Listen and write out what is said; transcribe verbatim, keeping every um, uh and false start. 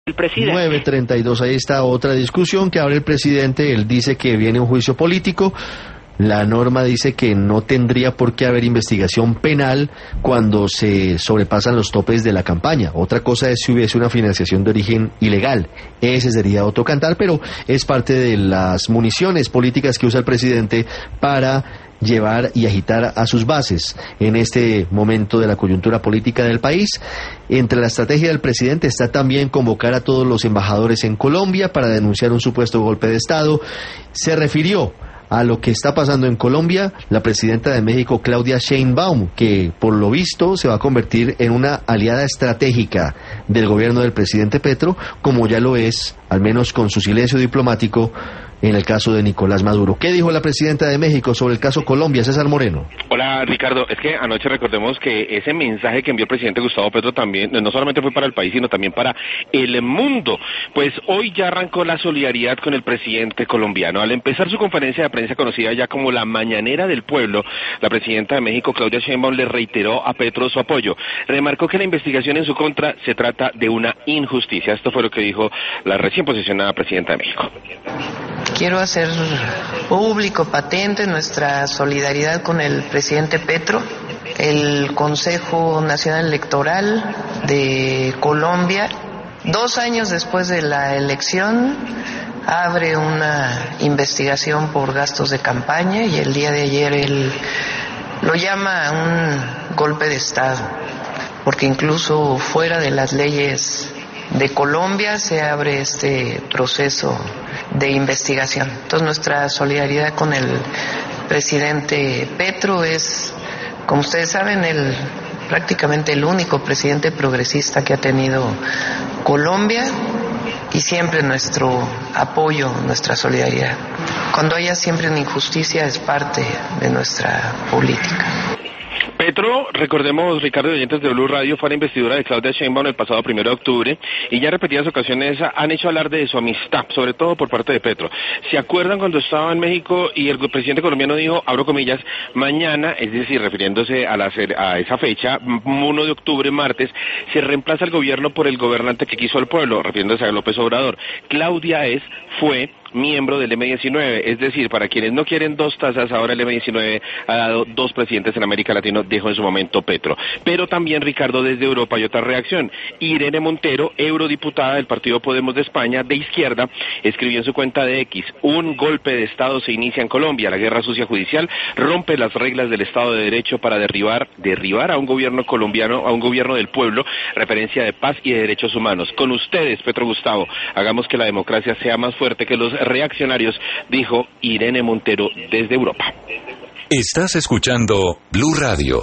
El presidente. nueve treinta y dos, ahí está otra discusión que abre el presidente. Él dice que viene un juicio político. La norma dice que no tendría por qué haber investigación penal cuando se sobrepasan los topes de la campaña. Otra cosa es si hubiese una financiación de origen ilegal. Ese sería otro cantar, pero es parte de las municiones políticas que usa el presidente para llevar y agitar a sus bases en este momento de la coyuntura política del país. Entre la estrategia del presidente está también convocar a todos los embajadores en Colombia para denunciar un supuesto golpe de Estado. Se refirió a lo que está pasando en Colombia la presidenta de México, Claudia Sheinbaum, que por lo visto se va a convertir en una aliada estratégica del gobierno del presidente Petro, como ya lo es, al menos con su silencio diplomático, en el caso de Nicolás Maduro. ¿Qué dijo la presidenta de México sobre el caso Colombia, César Moreno? Hola, Ricardo. Es que anoche recordemos que ese mensaje que envió el presidente Gustavo Petro también, no solamente fue para el país, sino también para el mundo. Pues hoy ya arrancó la solidaridad con el presidente colombiano. Al empezar su conferencia de prensa conocida ya como la Mañanera del Pueblo, la presidenta de México, Claudia Sheinbaum, le reiteró a Petro su apoyo. Remarcó que la investigación en su contra se trata de una injusticia. Esto fue lo que dijo la recién posicionada presidenta de México. Quiero hacer público, patente, nuestra solidaridad con el presidente Petro. El Consejo Nacional Electoral de Colombia, dos años después de la elección, abre una investigación por gastos de campaña y el día de ayer él lo llama un golpe de Estado, porque incluso fuera de las leyes de Colombia se abre este proceso de investigación. Entonces nuestra solidaridad con el presidente Petro es, como ustedes saben, el prácticamente el único presidente progresista que ha tenido Colombia, y siempre nuestro apoyo, nuestra solidaridad. Cuando haya siempre una injusticia es parte de nuestra política. Petro, recordemos, Ricardo y oyentes de Blue Radio, fue la investidura de Claudia Sheinbaum el pasado primero de octubre y ya en repetidas ocasiones han hecho alarde de su amistad, sobre todo por parte de Petro. ¿Se acuerdan cuando estaba en México y el presidente colombiano dijo, abro comillas, mañana, es decir, refiriéndose a, la, a esa fecha, uno de octubre, martes, se reemplaza el gobierno por el gobernante que quiso el pueblo, refiriéndose a López Obrador? Claudia es, fue miembro del eme diecinueve, es decir, para quienes no quieren dos tazas, ahora el eme diecinueve ha dado dos presidentes en América Latina, dijo en su momento Petro. Pero también, Ricardo, desde Europa hay otra reacción. Irene Montero, eurodiputada del Partido Podemos de España, de izquierda, escribió en su cuenta de X, un golpe de Estado se inicia en Colombia, la guerra sucia judicial rompe las reglas del Estado de Derecho para derribar, derribar a un gobierno colombiano, a un gobierno del pueblo, referencia de paz y de derechos humanos. Con ustedes, Petro Gustavo, hagamos que la democracia sea más fuerte que los reaccionarios, dijo Irene Montero desde Europa. Estás escuchando Blue Radio.